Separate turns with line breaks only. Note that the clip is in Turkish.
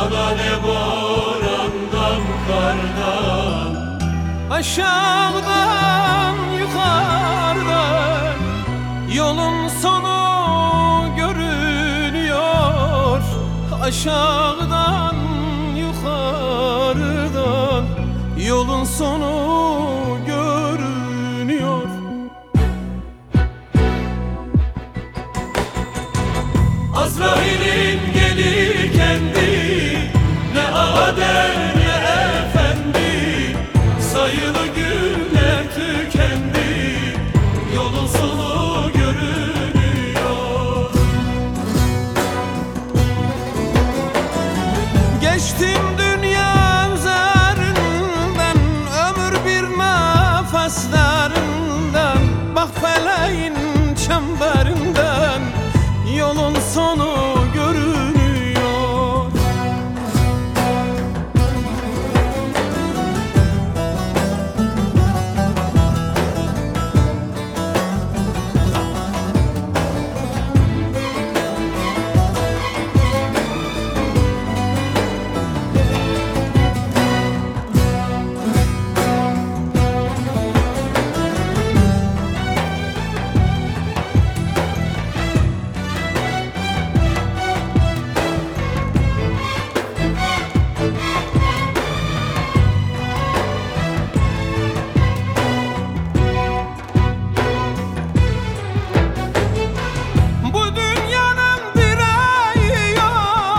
Sağda ne borandan kardan,
aşağıdan yukarıdan yolun sonu görünüyor. Aşağıdan yukarıdan yolun sonu görünüyor.
Azrail'in gelir kendi, ne ader ne efendi, sayılı günler tükendi, yolun sonu görünüyor.
Geçtim